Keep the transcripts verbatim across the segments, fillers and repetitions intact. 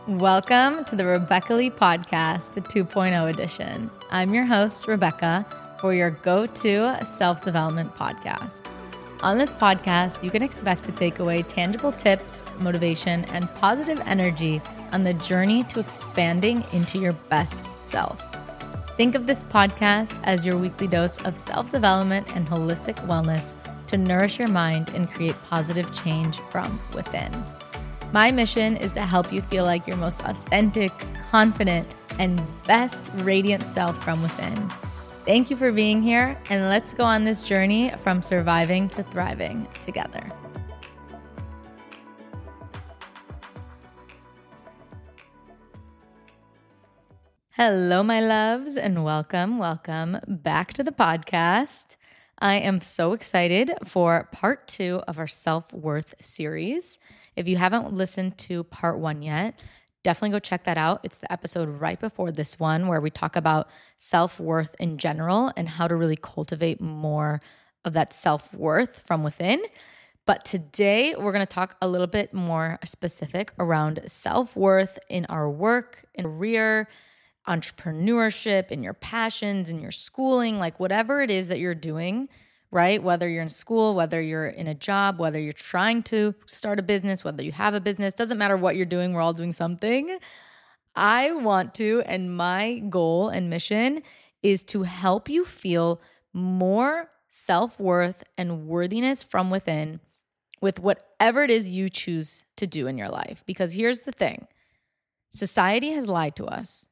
Welcome to the Rebecca Lee Podcast, the two point oh edition. I'm your host, Rebecca, for your go-to self-development podcast. On this podcast, you can expect to take away tangible tips, motivation, and positive energy on the journey to expanding into your best self. Think of this podcast as your weekly dose of self-development and holistic wellness to nourish your mind and create positive change from within. My mission is to help you feel like your most authentic, confident, and best radiant self from within. Thank you for being here, and let's go on this journey from surviving to thriving together. Hello, my loves, and welcome, welcome back to the podcast. I am so excited for part two of our self-worth series. If you haven't listened to part one yet, definitely go check that out. It's the episode right before this one where we talk about self-worth in general and how to really cultivate more of that self-worth from within. But today we're going to talk a little bit more specific around self-worth in our work, in career, entrepreneurship, in your passions, in your schooling, like whatever it is that you're doing, right? Whether you're in school, whether you're in a job, whether you're trying to start a business, whether you have a business, doesn't matter what you're doing, we're all doing something. I want to, and my goal and mission is to help you feel more self-worth and worthiness from within with whatever it is you choose to do in your life. Because here's the thing, society has lied to us.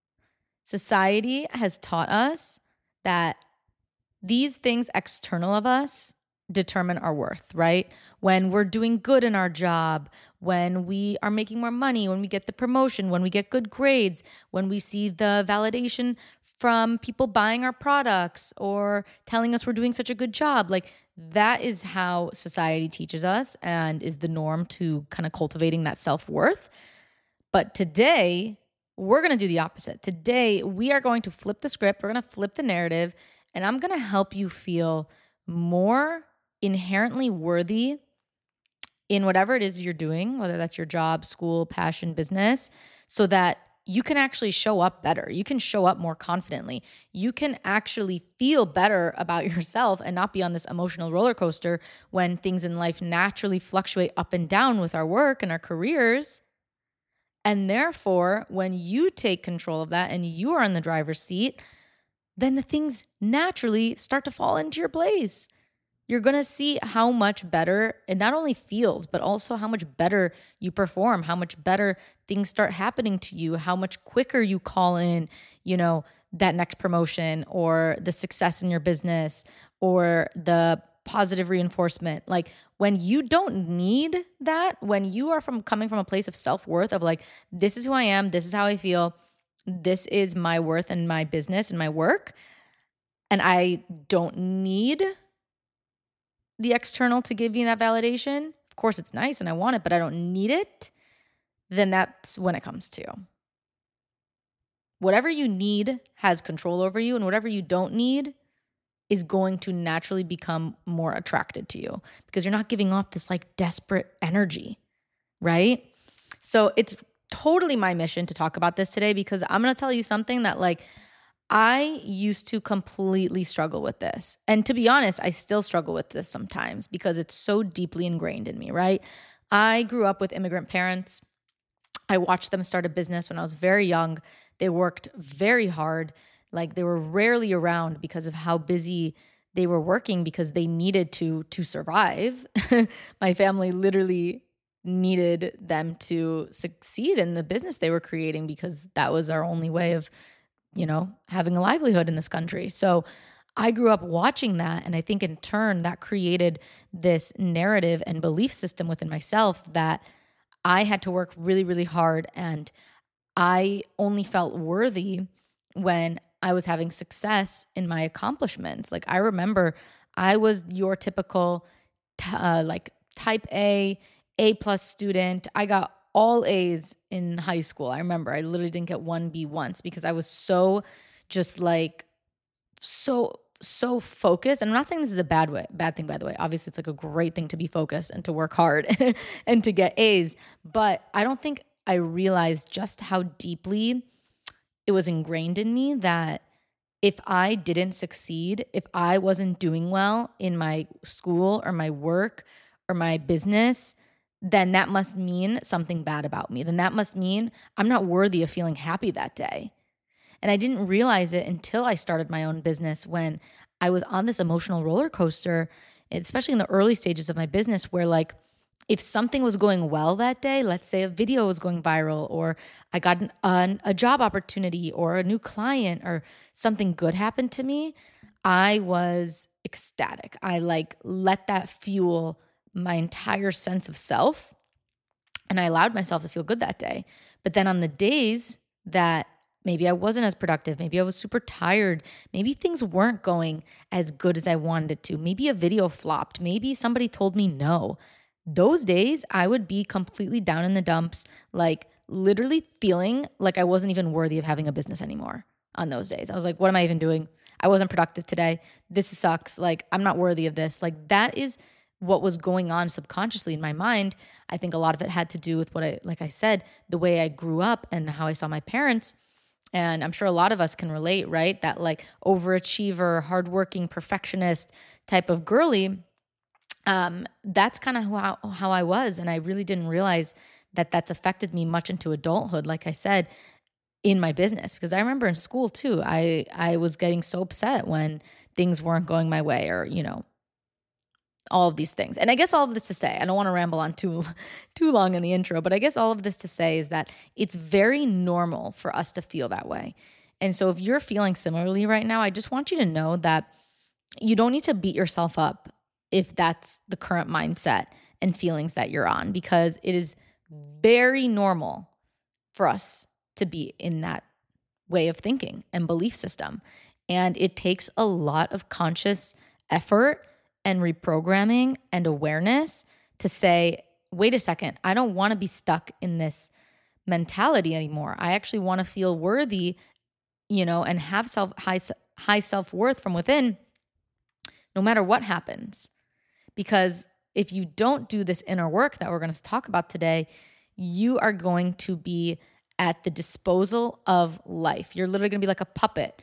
Society has taught us that these things external of us determine our worth, right? When we're doing good in our job, when we are making more money, when we get the promotion, when we get good grades, when we see the validation from people buying our products or telling us we're doing such a good job, like that is how society teaches us and is the norm to kind of cultivating that self-worth. But today, we're going to do the opposite. Today, we are going to flip the script. We're going to flip the narrative. And I'm going to help you feel more inherently worthy in whatever it is you're doing, whether that's your job, school, passion, business, so that you can actually show up better. You can show up more confidently. You can actually feel better about yourself and not be on this emotional roller coaster when things in life naturally fluctuate up and down with our work and our careers. And therefore, when you take control of that and you are in the driver's seat, then the things naturally start to fall into your place. You're going to see how much better it not only feels, but also how much better you perform, how much better things start happening to you, how much quicker you call in, you know, that next promotion or the success in your business or the positive reinforcement. Like when you don't need that, when you are from coming from a place of self-worth of like, this is who I am, this is how I feel, this is my worth and my business and my work, and I don't need the external to give me that validation. Of course, it's nice and I want it, but I don't need it. Then that's when it comes to whatever you need has control over you, and whatever you don't need is going to naturally become more attracted to you because you're not giving off this like desperate energy, right? So it's totally my mission to talk about this today because I'm going to tell you something that like I used to completely struggle with this. And to be honest, I still struggle with this sometimes because it's so deeply ingrained in me, right? I grew up with immigrant parents. I watched them start a business when I was very young. They worked very hard. Like they were rarely around because of how busy they were working because they needed to to survive. My family literally needed them to succeed in the business they were creating because that was our only way of, you know, having a livelihood in this country. So I grew up watching that. And I think in turn that created this narrative and belief system within myself that I had to work really, really hard. And I only felt worthy when I was having success in my accomplishments. Like I remember I was your typical t- uh, like type A, A plus student. I got all A's in high school. I remember I literally didn't get one B once because I was so just like so so focused. And I'm not saying this is a bad way, bad thing, by the way. Obviously, it's like a great thing to be focused and to work hard and to get A's. But I don't think I realized just how deeply it was ingrained in me that if I didn't succeed, if I wasn't doing well in my school or my work or my business, then that must mean something bad about me. Then that must mean I'm not worthy of feeling happy that day. And I didn't realize it until I started my own business, when I was on this emotional roller coaster, especially in the early stages of my business, where like if something was going well that day, let's say a video was going viral, or I got an, an, a job opportunity or a new client, or something good happened to me, I was ecstatic. I like let that fuel my entire sense of self, and I allowed myself to feel good that day. But then on the days that maybe I wasn't as productive, maybe I was super tired, maybe things weren't going as good as I wanted it to, maybe a video flopped, maybe somebody told me no, those days I would be completely down in the dumps, like literally feeling like I wasn't even worthy of having a business anymore on those days. I was like, what am I even doing? I wasn't productive today. This sucks. Like, I'm not worthy of this. Like, that is what was going on subconsciously in my mind. I think a lot of it had to do with what I, like I said, the way I grew up and how I saw my parents. And I'm sure a lot of us can relate, right? That like overachiever, hardworking, perfectionist type of girly. Um, that's kind of how, how I was. And I really didn't realize that that's affected me much into adulthood, like I said, in my business. Because I remember in school too, I, I was getting so upset when things weren't going my way, or, you know, all of these things. And I guess all of this to say, I don't want to ramble on too, too long in the intro, but I guess all of this to say is that it's very normal for us to feel that way. And so if you're feeling similarly right now, I just want you to know that you don't need to beat yourself up if that's the current mindset and feelings that you're on, because it is very normal for us to be in that way of thinking and belief system. And it takes a lot of conscious effort and reprogramming and awareness to say, wait a second, I don't want to be stuck in this mentality anymore. I actually want to feel worthy, you know, and have self high, high self-worth from within, no matter what happens. Because if you don't do this inner work that we're going to talk about today, you are going to be at the disposal of life. You're literally going to be like a puppet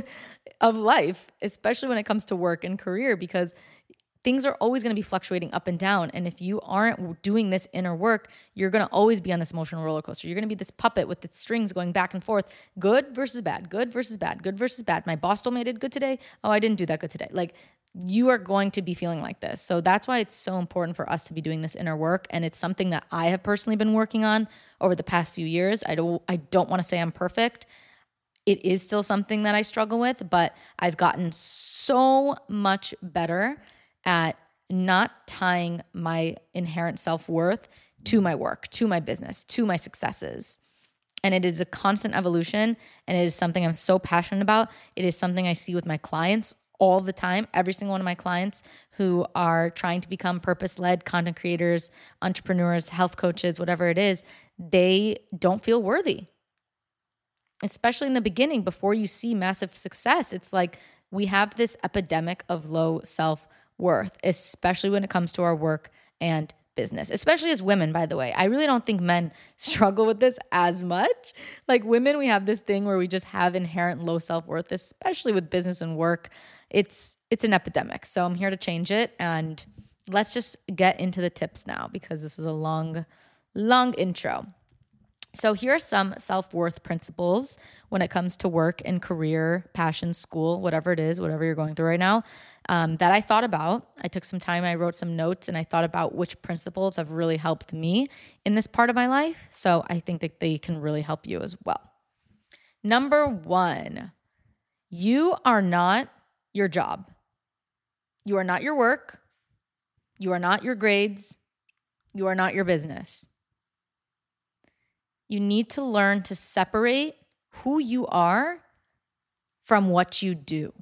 of life, especially when it comes to work and career, because things are always going to be fluctuating up and down. And if you aren't doing this inner work, you're going to always be on this emotional roller coaster. You're going to be this puppet with the strings going back and forth. Good versus bad, good versus bad, good versus bad. My boss told me I did good today. Oh, I didn't do that good today. Like, you are going to be feeling like this. So that's why it's so important for us to be doing this inner work. And it's something that I have personally been working on over the past few years. I don't, I don't want to say I'm perfect. It is still something that I struggle with, but I've gotten so much better at not tying my inherent self-worth to my work, to my business, to my successes. And it is a constant evolution, and it is something I'm so passionate about. It is something I see with my clients all the time. Every single one of my clients who are trying to become purpose-led content creators, entrepreneurs, health coaches, whatever it is, they don't feel worthy. Especially in the beginning, before you see massive success, it's like we have this epidemic of low self-worth, especially when it comes to our work and business, especially as women, by the way. I really don't think men struggle with this as much. Like women, we have this thing where we just have inherent low self-worth, especially with business and work. It's it's an epidemic. So I'm here to change it. And let's just get into the tips now, because this was a long, long intro. So here are some self-worth principles when it comes to work and career, passion, school, whatever it is, whatever you're going through right now, um, that I thought about. I took some time, I wrote some notes, and I thought about which principles have really helped me in this part of my life. So I think that they can really help you as well. Number one, you are not your job. You are not your work. You are not your grades. You are not your business. You need to learn to separate who you are from what you do.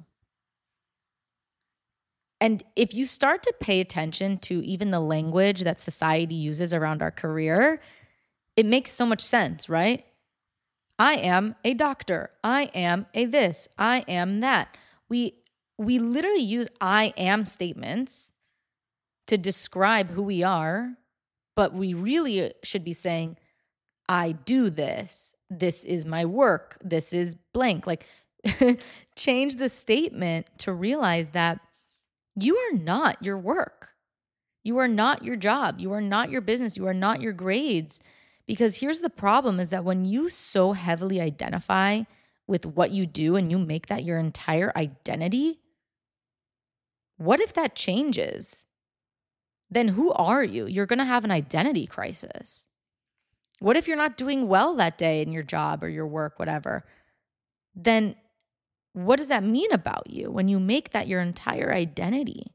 And if you start to pay attention to even the language that society uses around our career, it makes so much sense, right? I am a doctor. I am a this. I am that. We we literally use I am statements to describe who we are, but we really should be saying, I do this. This is my work. This is blank. Like change the statement to realize that you are not your work. You are not your job. You are not your business. You are not your grades. Because here's the problem is that when you so heavily identify with what you do and you make that your entire identity, what if that changes? Then who are you? You're going to have an identity crisis. What if you're not doing well that day in your job or your work, whatever? Then what does that mean about you when you make that your entire identity?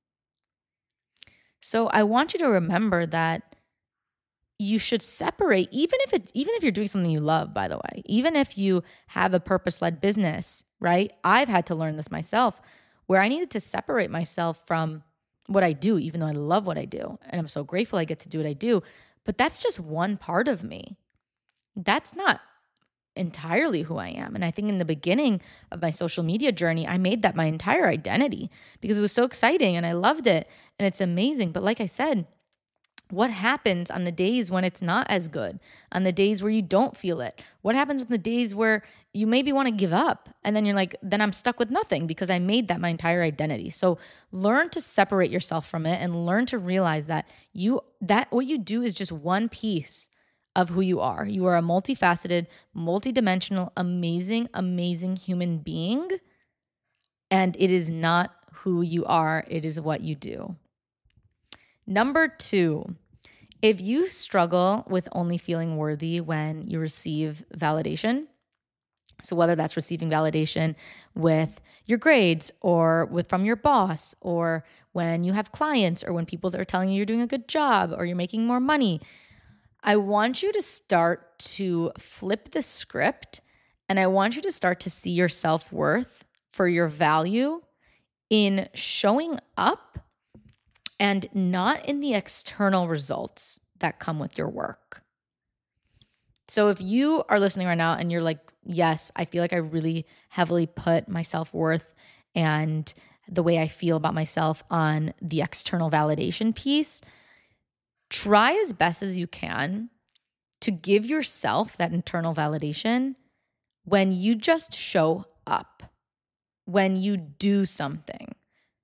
So I want you to remember that you should separate, even if it, even if you're doing something you love, by the way, even if you have a purpose-led business, right? I've had to learn this myself, where I needed to separate myself from what I do, even though I love what I do. And I'm so grateful I get to do what I do. But that's just one part of me. That's not entirely who I am. And I think in the beginning of my social media journey, I made that my entire identity because it was so exciting and I loved it and it's amazing. But like I said, what happens on the days when it's not as good, on the days where you don't feel it? What happens on the days where you maybe want to give up and then you're like, then I'm stuck with nothing because I made that my entire identity. So learn to separate yourself from it and learn to realize that you that what you do is just one piece of who you are. You are a multifaceted, multidimensional, amazing, amazing human being. And it is not who you are. It is what you do. Number two, if you struggle with only feeling worthy when you receive validation, so whether that's receiving validation with your grades or with from your boss or when you have clients or when people are telling you you're doing a good job or you're making more money, I want you to start to flip the script and I want you to start to see your self-worth for your value in showing up and not in the external results that come with your work. So if you are listening right now and you're like, yes, I feel like I really heavily put my self-worth and the way I feel about myself on the external validation piece, try as best as you can to give yourself that internal validation when you just show up, when you do something,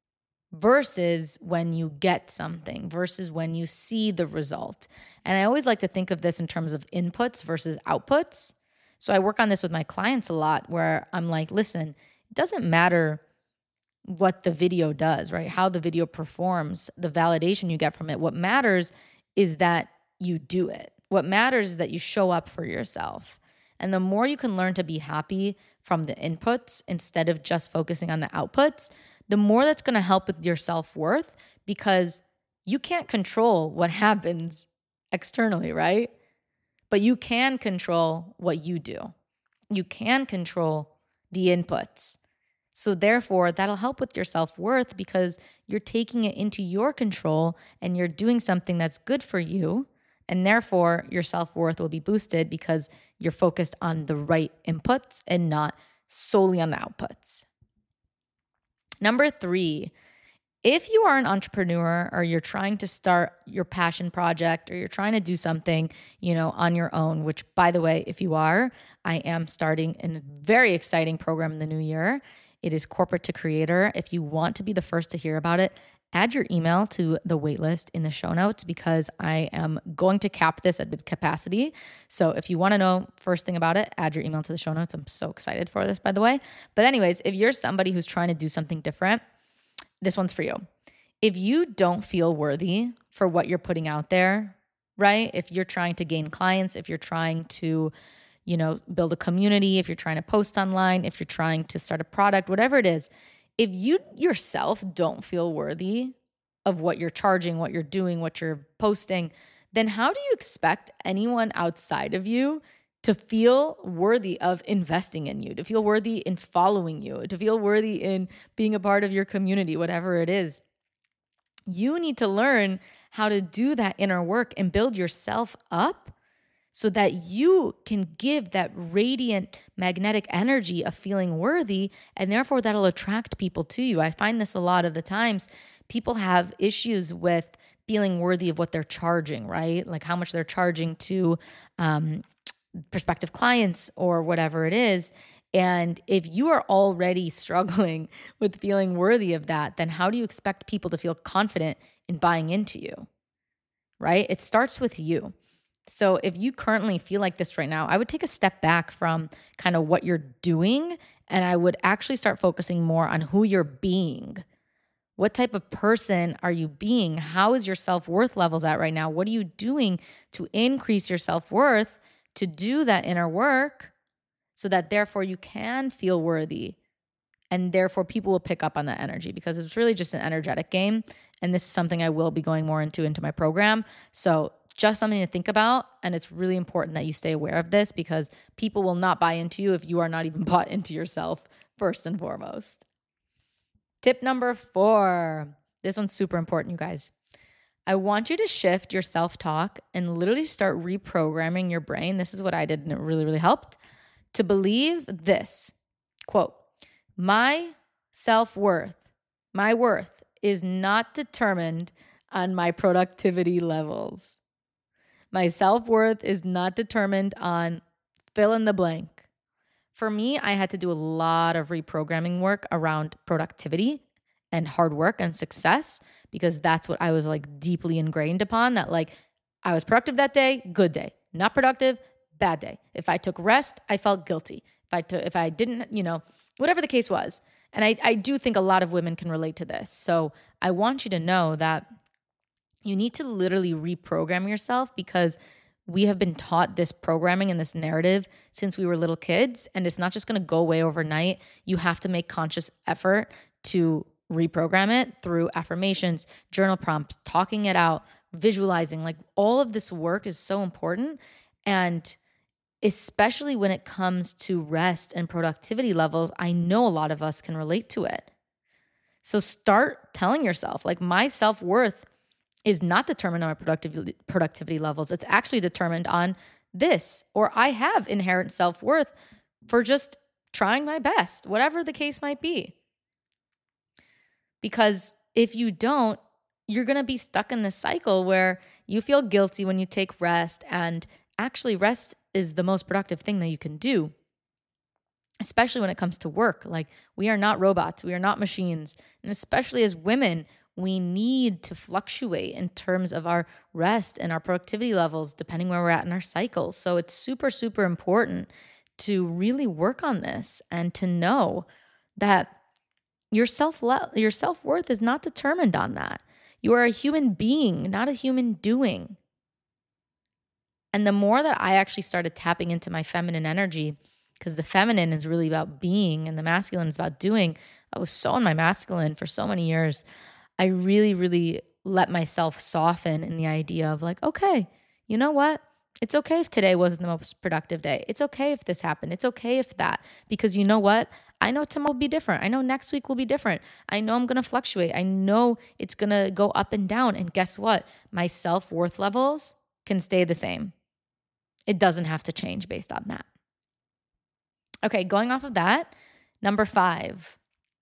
versus when you get something, versus when you see the result. And I always like to think of this in terms of inputs versus outputs. So I work on this with my clients a lot where I'm like, listen, it doesn't matter what the video does, right? How the video performs, the validation you get from it. What matters is that you do it. What matters is that you show up for yourself. And the more you can learn to be happy from the inputs instead of just focusing on the outputs, the more that's going to help with your self-worth because you can't control what happens externally, right? But you can control what you do. You can control the inputs. So therefore, that'll help with your self-worth because you're taking it into your control and you're doing something that's good for you. And therefore, your self-worth will be boosted because you're focused on the right inputs and not solely on the outputs. Number three, if you are an entrepreneur or you're trying to start your passion project or you're trying to do something, you know, on your own, which by the way, if you are, I am starting a very exciting program in the new year. It is Corporate to Creator. If you want to be the first to hear about it, add your email to the waitlist in the show notes because I am going to cap this at capacity. So if you want to know first thing about it, add your email to the show notes. I'm so excited for this, by the way. But anyways, if you're somebody who's trying to do something different, this one's for you. If you don't feel worthy for what you're putting out there, right? If you're trying to gain clients, if you're trying to, you know, build a community, if you're trying to post online, if you're trying to start a product, whatever it is, if you yourself don't feel worthy of what you're charging, what you're doing, what you're posting, then how do you expect anyone outside of you to feel worthy of investing in you, to feel worthy in following you, to feel worthy in being a part of your community, whatever it is? You need to learn how to do that inner work and build yourself up so that you can give that radiant magnetic energy of feeling worthy, and therefore that'll attract people to you. I find this a lot of the times. People have issues with feeling worthy of what they're charging, right? Like how much they're charging to um, prospective clients or whatever it is. And if you are already struggling with feeling worthy of that, then how do you expect people to feel confident in buying into you, right? It starts with you. So if you currently feel like this right now, I would take a step back from kind of what you're doing, and I would actually start focusing more on who you're being. What type of person are you being? How is your self-worth levels at right now? What are you doing to increase your self-worth, to do that inner work so that therefore you can feel worthy, and therefore people will pick up on that energy, because it's really just an energetic game. And this is something I will be going more into into my program. So just something to think about. And it's really important that you stay aware of this, because people will not buy into you if you are not even bought into yourself first and foremost. Tip number four. This one's super important, you guys. I want you to shift your self-talk and literally start reprogramming your brain. This is what I did, and it really, really helped, to believe this, quote, my self-worth, my worth is not determined on my productivity levels. My self-worth is not determined on fill in the blank. For me, I had to do a lot of reprogramming work around productivity and hard work and success, because that's what I was like deeply ingrained upon, that like I was productive that day, good day. Not productive, bad day. If I took rest, I felt guilty. If I took, if I didn't, you know, whatever the case was. And I, I do think a lot of women can relate to this. So I want you to know that you need to literally reprogram yourself, because we have been taught this programming and this narrative since we were little kids, and it's not just going to go away overnight. You have to make conscious effort to reprogram it through affirmations, journal prompts, talking it out, visualizing. Like all of this work is so important. And especially when it comes to rest and productivity levels, I know a lot of us can relate to it. So start telling yourself, like, my self-worth is not determined on my productivity productivity levels. It's actually determined on this, or I have inherent self-worth for just trying my best, whatever the case might be. Because if you don't, you're going to be stuck in this cycle where you feel guilty when you take rest, and actually rest is the most productive thing that you can do, especially when it comes to work. Like, we are not robots, we are not machines. And especially as women, we need to fluctuate in terms of our rest and our productivity levels, depending where we're at in our cycles. So it's super, super important to really work on this and to know that your self your self-worth is not determined on that. You are a human being, not a human doing. And the more that I actually started tapping into my feminine energy, because the feminine is really about being and the masculine is about doing. I was so in my masculine for so many years. I really, really let myself soften in the idea of like, okay, you know what? It's okay if today wasn't the most productive day. It's okay if this happened. It's okay if that, because you know what? I know tomorrow will be different. I know next week will be different. I know I'm going to fluctuate. I know it's going to go up and down. And guess what? My self-worth levels can stay the same. It doesn't have to change based on that. Okay, going off of that, number five,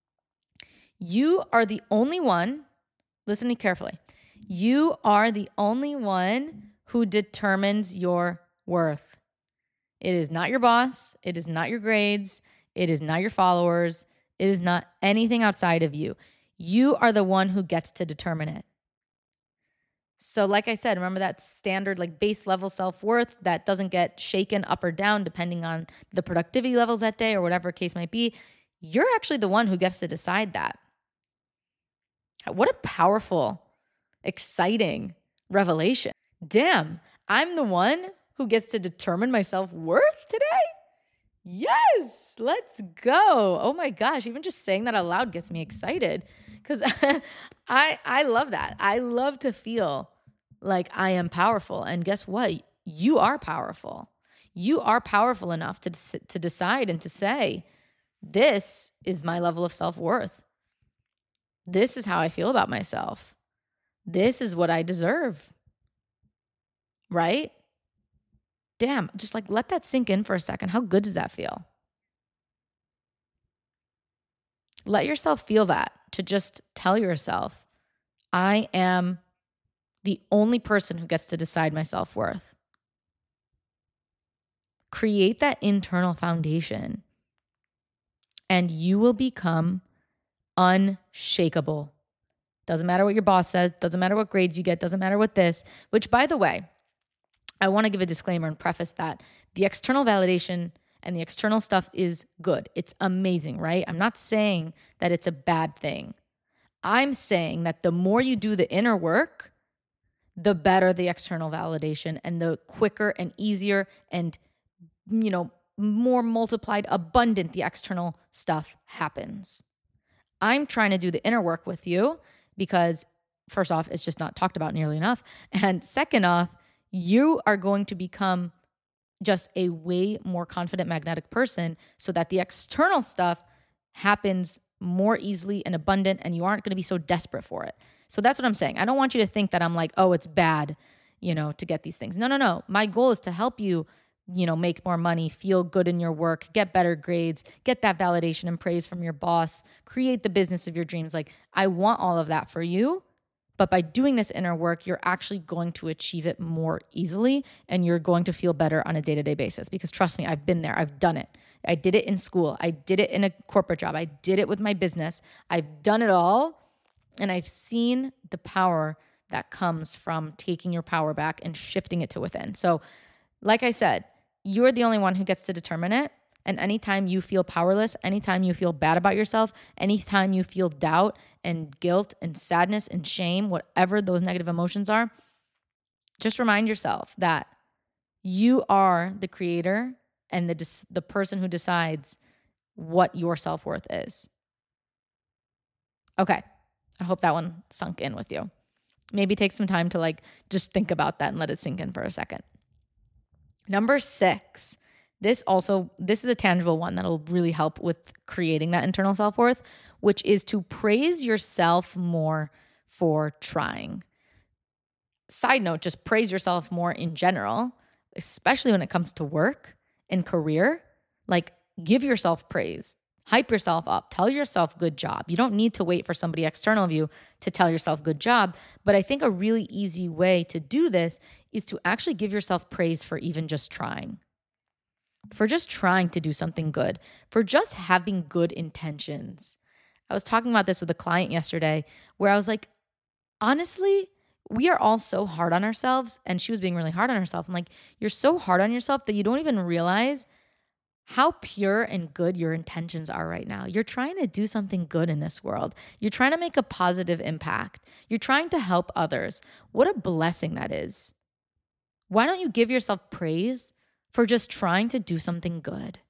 you are the only one, listen to me carefully, you are the only one who determines your worth. It is not your boss. It is not your grades. It is not your followers. It is not anything outside of you. You are the one who gets to determine it. So like I said, remember that standard like base level self-worth that doesn't get shaken up or down depending on the productivity levels that day or whatever case might be. You're actually the one who gets to decide that. What a powerful, exciting revelation. Damn, I'm the one who gets to determine my self-worth today? Yes, let's go. Oh my gosh, even just saying that out loud gets me excited, because I I love that. I love to feel like I am powerful. And guess what? You are powerful. You are powerful enough to, to decide and to say, this is my level of self-worth. This is how I feel about myself. This is what I deserve. Right? Damn, just like let that sink in for a second. How good does that feel? Let yourself feel that, to just tell yourself, I am the only person who gets to decide my self-worth. Create that internal foundation, and you will become unshakable. Doesn't matter what your boss says, doesn't matter what grades you get, doesn't matter what this, which, by the way, I want to give a disclaimer and preface that the external validation and the external stuff is good. It's amazing, right? I'm not saying that it's a bad thing. I'm saying that the more you do the inner work, the better the external validation and the quicker and easier and, you know, more multiplied, abundant the external stuff happens. I'm trying to do the inner work with you because, first off, it's just not talked about nearly enough. And second off, you are going to become just a way more confident, magnetic person so that the external stuff happens more easily and abundant, and you aren't going to be so desperate for it. So that's what I'm saying. I don't want you to think that I'm like, oh, it's bad, you know, to get these things. No, no, no. My goal is to help you, you know, make more money, feel good in your work, get better grades, get that validation and praise from your boss, create the business of your dreams. Like, I want all of that for you. But by doing this inner work, you're actually going to achieve it more easily, and you're going to feel better on a day-to-day basis. Because trust me, I've been there. I've done it. I did it in school. I did it in a corporate job. I did it with my business. I've done it all, and I've seen the power that comes from taking your power back and shifting it to within. So like I said, you're the only one who gets to determine it. And anytime you feel powerless, anytime you feel bad about yourself, anytime you feel doubt and guilt and sadness and shame, whatever those negative emotions are, just remind yourself that you are the creator and the the person who decides what your self-worth is. Okay, I hope that one sunk in with you. Maybe take some time to like just think about that and let it sink in for a second. Number six. This also, this is a tangible one that'll really help with creating that internal self-worth, which is to praise yourself more for trying. Side note, just praise yourself more in general, especially when it comes to work and career. Like, give yourself praise, hype yourself up, tell yourself good job. You don't need to wait for somebody external of you to tell yourself good job. But I think a really easy way to do this is to actually give yourself praise for even just trying. For just trying to do something good, for just having good intentions. I was talking about this with a client yesterday where I was like, honestly, we are all so hard on ourselves. And she was being really hard on herself. I'm like, you're so hard on yourself that you don't even realize how pure and good your intentions are right now. You're trying to do something good in this world. You're trying to make a positive impact. You're trying to help others. What a blessing that is. Why don't you give yourself praise for just trying to do something good?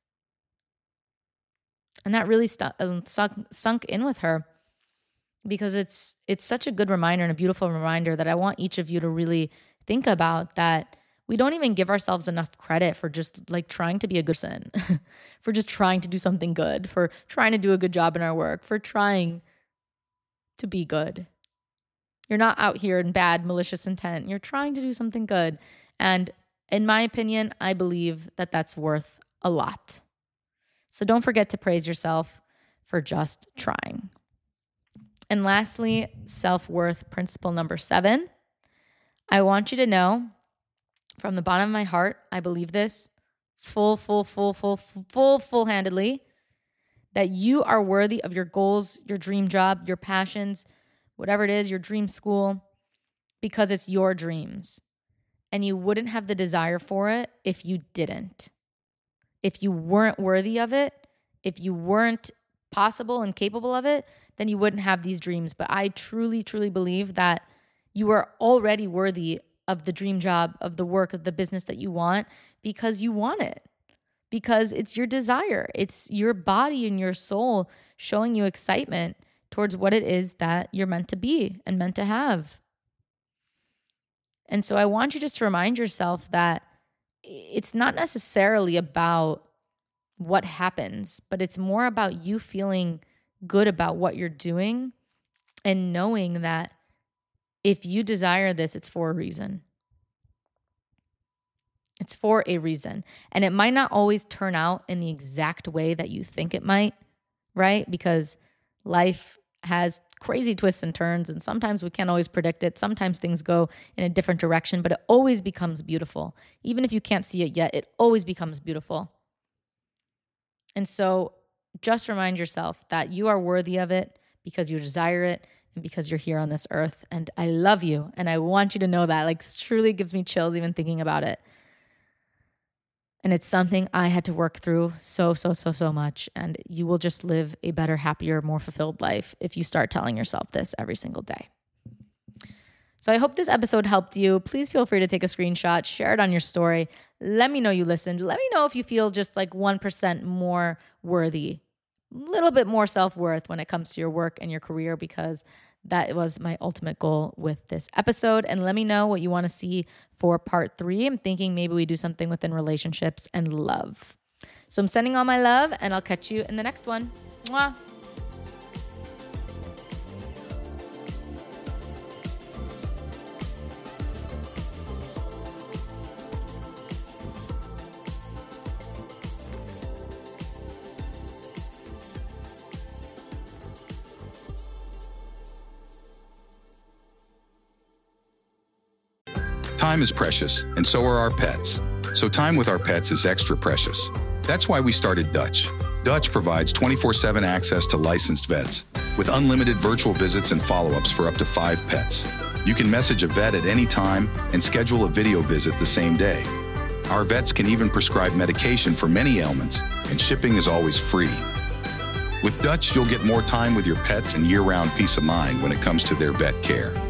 And that really stu- sunk, sunk in with her because it's it's such a good reminder and a beautiful reminder that I want each of you to really think about, that we don't even give ourselves enough credit for just like trying to be a good person, for just trying to do something good, for trying to do a good job in our work, for trying to be good. You're not out here in bad, malicious intent. You're trying to do something good. And in my opinion, I believe that that's worth a lot. So don't forget to praise yourself for just trying. And lastly, self-worth principle number seven. I want you to know from the bottom of my heart, I believe this full, full, full, full, full, full-handedly, that you are worthy of your goals, your dream job, your passions, whatever it is, your dream school, because it's your dreams. And you wouldn't have the desire for it if you didn't. If you weren't worthy of it, if you weren't possible and capable of it, then you wouldn't have these dreams. But I truly, truly believe that you are already worthy of the dream job, of the work, of the business that you want, because you want it. Because it's your desire. It's your body and your soul showing you excitement towards what it is that you're meant to be and meant to have. And so I want you just to remind yourself that it's not necessarily about what happens, but it's more about you feeling good about what you're doing and knowing that if you desire this, it's for a reason. It's for a reason. And it might not always turn out in the exact way that you think it might, right? Because life has crazy twists and turns, and sometimes we can't always predict it. Sometimes things go in a different direction, but it always becomes beautiful. Even if you can't see it yet, it always becomes beautiful. And so just remind yourself that you are worthy of it because you desire it and because you're here on this earth. And I love you, and I want you to know that. Like, truly gives me chills even thinking about it. And it's something I had to work through so, so, so, so much. And you will just live a better, happier, more fulfilled life if you start telling yourself this every single day. So I hope this episode helped you. Please feel free to take a screenshot, share it on your story. Let me know you listened. Let me know if you feel just like one percent more worthy, a little bit more self-worth when it comes to your work and your career, because that was my ultimate goal with this episode. And let me know what you want to see for part three. I'm thinking maybe we do something within relationships and love. So I'm sending all my love, and I'll catch you in the next one. Mwah. Time is precious, and so are our pets. So time with our pets is extra precious. That's why we started Dutch. Dutch provides twenty-four seven access to licensed vets with unlimited virtual visits and follow-ups for up to five pets. You can message a vet at any time and schedule a video visit the same day. Our vets can even prescribe medication for many ailments, and shipping is always free. With Dutch, you'll get more time with your pets and year-round peace of mind when it comes to their vet care.